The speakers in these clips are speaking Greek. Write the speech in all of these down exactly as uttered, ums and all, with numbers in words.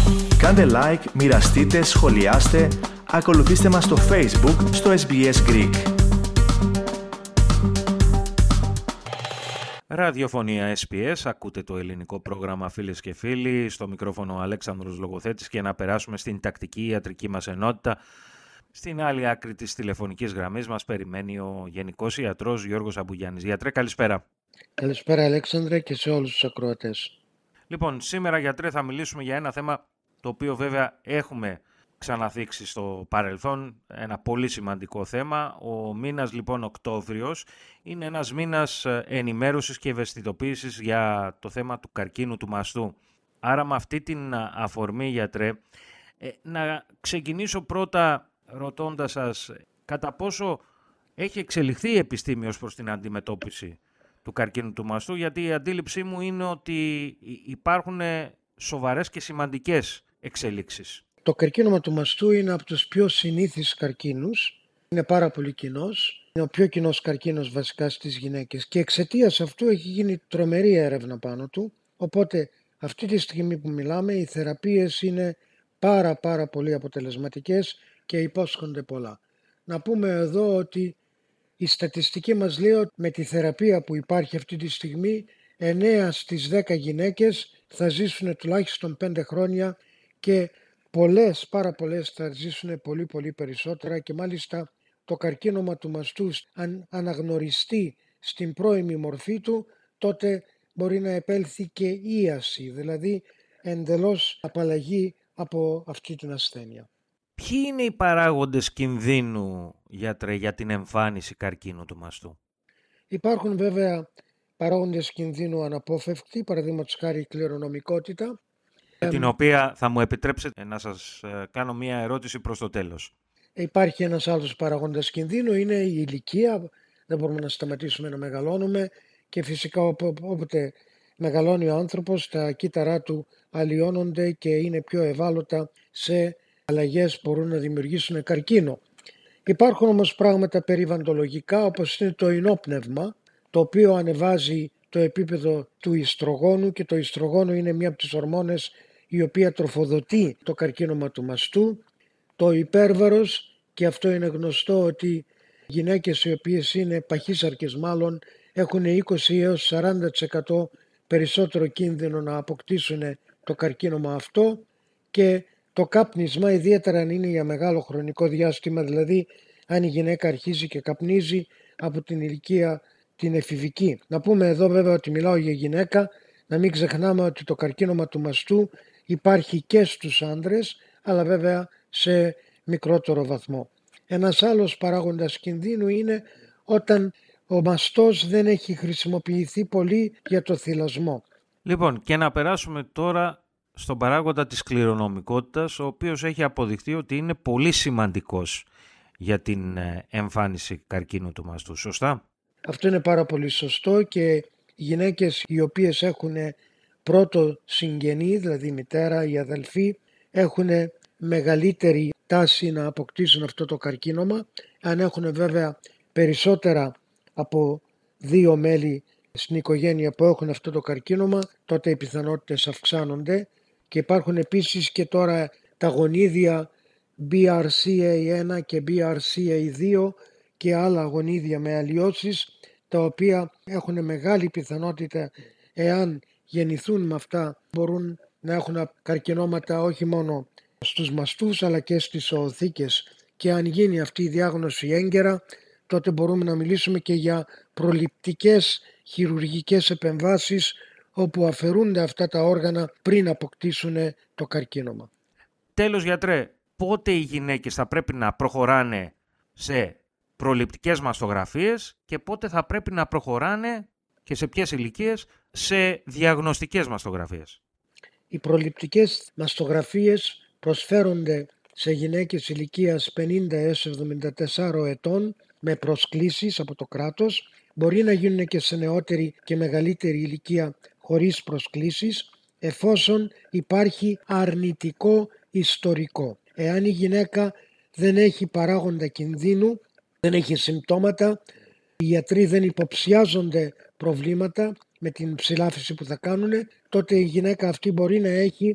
Κάντε like, μοιραστείτε, σχολιάστε, ακολουθήστε μας στο Facebook, στο ες μπι ες Greek. Ραδιοφωνία ες μπι ες, ακούτε το ελληνικό πρόγραμμα φίλες και φίλοι, στο μικρόφωνο ο Αλέξανδρος Λογοθέτης και να περάσουμε στην τακτική ιατρική μας ενότητα. Στην άλλη άκρη της τηλεφωνικής γραμμής μας περιμένει ο Γενικός Ιατρός Γιώργος Αμπουγιάννης. Γιατρέ, καλησπέρα. Καλησπέρα Αλέξανδρε και σε όλους τους ακροατές. Λοιπόν, σήμερα γιατρέ θα μιλήσουμε για ένα θέμα το οποίο βέβαια έχουμε ξαναθίξει στο παρελθόν, ένα πολύ σημαντικό θέμα. Ο μήνας λοιπόν Οκτώβριος είναι ένας μήνας ενημέρωσης και ευαισθητοποίησης για το θέμα του καρκίνου του μαστού. Άρα με αυτή την αφορμή γιατρέ, να ξεκινήσω πρώτα ρωτώντας σας κατά πόσο έχει εξελιχθεί η επιστήμη ως προς την αντιμετώπιση του καρκίνου του μαστού, γιατί η αντίληψή μου είναι ότι υπάρχουν σοβαρές και σημαντικές εξελίξεις. Το καρκίνωμα του μαστού είναι από τους πιο συνήθεις καρκίνους, είναι πάρα πολύ κοινός, είναι ο πιο κοινός καρκίνος βασικά στις γυναίκες και εξαιτίας αυτού έχει γίνει τρομερή έρευνα πάνω του, οπότε αυτή τη στιγμή που μιλάμε οι θεραπείες είναι πάρα πάρα πολύ αποτελεσματικές και υπόσχονται πολλά. Να πούμε εδώ ότι η στατιστική μας λέει ότι με τη θεραπεία που υπάρχει αυτή τη στιγμή εννέα στις δέκα γυναίκες θα ζήσουν τουλάχιστον πέντε χρόνια και πολλές, πάρα πολλές θα ζήσουν πολύ πολύ περισσότερα και μάλιστα το καρκίνωμα του μαστού αν αναγνωριστεί στην πρώιμη μορφή του τότε μπορεί να επέλθει και ίαση, δηλαδή εντελώς απαλλαγή από αυτή την ασθένεια. Ποιοι είναι οι παράγοντες κινδύνου, γιατρέ, για την εμφάνιση καρκίνου του μαστού? Υπάρχουν βέβαια παράγοντες κινδύνου αναπόφευκτοι, παραδείγματος χάρη η κληρονομικότητα. Την ε, οποία θα μου επιτρέψετε να σας κάνω μία ερώτηση προς το τέλος. Υπάρχει ένας άλλος παράγοντας κινδύνου, είναι η ηλικία. Δεν μπορούμε να σταματήσουμε να μεγαλώνουμε και φυσικά όποτε μεγαλώνει ο άνθρωπος τα κύτταρά του αλλοιώνονται και είναι πιο ευάλωτα σε αλλαγές που μπορούν να δημιουργήσουν καρκίνο. Υπάρχουν όμως πράγματα περιβαλλοντολογικά όπως είναι το ινόπνευμα, το οποίο ανεβάζει το επίπεδο του ιστρογόνου και το ιστρογόνο είναι μία από τις ορμόνες η οποία τροφοδοτεί το καρκίνωμα του μαστού. Το υπέρβαρος, και αυτό είναι γνωστό ότι γυναίκες οι οποίες είναι παχύσαρκες μάλλον έχουν είκοσι έως σαράντα τοις εκατό περισσότερο κίνδυνο να αποκτήσουν το καρκίνωμα αυτό και το κάπνισμα, ιδιαίτερα αν είναι για μεγάλο χρονικό διάστημα, δηλαδή αν η γυναίκα αρχίζει και καπνίζει από την ηλικία την εφηβική. Να πούμε εδώ βέβαια ότι μιλάω για γυναίκα, να μην ξεχνάμε ότι το καρκίνωμα του μαστού υπάρχει και στους άντρες, αλλά βέβαια σε μικρότερο βαθμό. Ένας άλλος παράγοντας κινδύνου είναι όταν ο μαστός δεν έχει χρησιμοποιηθεί πολύ για το θυλασμό. Λοιπόν, και να περάσουμε τώρα στον παράγοντα της κληρονομικότητας, ο οποίος έχει αποδειχθεί ότι είναι πολύ σημαντικός για την εμφάνιση καρκίνου του μαστού. Σωστά? Αυτό είναι πάρα πολύ σωστό και οι γυναίκες οι οποίες έχουν πρώτο συγγενή, δηλαδή η μητέρα, η αδελφή, έχουν μεγαλύτερη τάση να αποκτήσουν αυτό το καρκίνωμα. Αν έχουν βέβαια περισσότερα από δύο μέλη στην οικογένεια που έχουν αυτό το καρκίνωμα, τότε οι πιθανότητες αυξάνονται και υπάρχουν επίσης και τώρα τα γονίδια μπι αρ σι έι ένα και μπι αρ σι έι δύο και άλλα γονίδια με αλλοιώσεις, τα οποία έχουν μεγάλη πιθανότητα, εάν γεννηθούν με αυτά, μπορούν να έχουν καρκινώματα όχι μόνο στους μαστούς αλλά και στις οοθήκες, και αν γίνει αυτή η διάγνωση έγκαιρα τότε μπορούμε να μιλήσουμε και για προληπτικές χειρουργικές επεμβάσεις όπου αφαιρούνται αυτά τα όργανα πριν αποκτήσουν το καρκίνωμα. Τέλος γιατρέ, πότε οι γυναίκες θα πρέπει να προχωράνε σε προληπτικές μαστογραφίες και πότε θα πρέπει να προχωράνε και σε ποιες ηλικίες σε διαγνωστικές μαστογραφίες? Οι προληπτικές μαστογραφίες προσφέρονται σε γυναίκες ηλικίας πενήντα έως εβδομήντα τέσσερα ετών με προσκλήσεις από το κράτος. Μπορεί να γίνουν και σε νεότερη και μεγαλύτερη ηλικία χωρίς προσκλήσεις, εφόσον υπάρχει αρνητικό ιστορικό. Εάν η γυναίκα δεν έχει παράγοντα κινδύνου, δεν έχει συμπτώματα, οι γιατροί δεν υποψιάζονται προβλήματα με την ψηλάφιση που θα κάνουν, τότε η γυναίκα αυτή μπορεί να έχει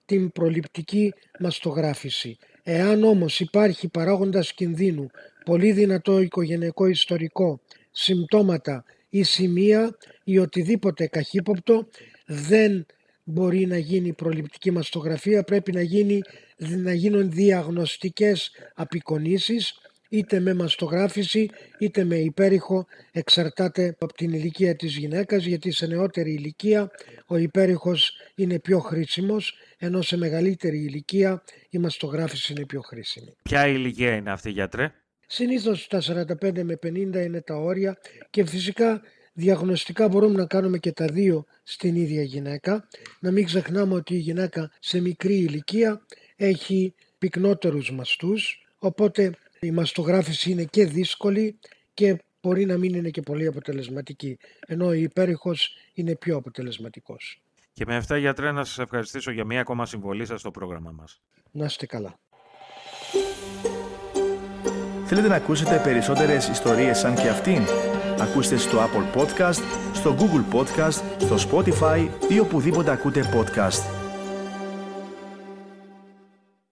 την προληπτική μαστογράφηση. Εάν όμως υπάρχει παράγοντας κινδύνου, πολύ δυνατό οικογενειακό ιστορικό, συμπτώματα ή σημεία ή οτιδήποτε καχύποπτο, δεν μπορεί να γίνει προληπτική μαστογραφία, πρέπει να, γίνει, να γίνουν διαγνωστικές απεικονίσεις, είτε με μαστογράφηση είτε με υπέρηχο, εξαρτάται από την ηλικία της γυναίκας, γιατί σε νεότερη ηλικία ο υπέρηχος είναι πιο χρήσιμος, ενώ σε μεγαλύτερη ηλικία η μαστογράφηση είναι πιο χρήσιμη. Ποια ηλικία είναι αυτή, γιατρέ? Συνήθως τα σαράντα πέντε με πενήντα είναι τα όρια και φυσικά διαγνωστικά μπορούμε να κάνουμε και τα δύο στην ίδια γυναίκα. Να μην ξεχνάμε ότι η γυναίκα σε μικρή ηλικία έχει πυκνότερους μαστούς, οπότε η μαστογράφηση είναι και δύσκολη και μπορεί να μην είναι και πολύ αποτελεσματική, ενώ ο υπέρηχος είναι πιο αποτελεσματικός. Και με αυτά, γιατρέ, να σας ευχαριστήσω για μία ακόμα συμβολή σας στο πρόγραμμα μας. Να είστε καλά. Θέλετε να ακούσετε περισσότερες ιστορίες σαν και αυτήν? Ακούστε στο Apple Podcast, στο Google Podcast, στο Spotify ή οπουδήποτε ακούτε podcast.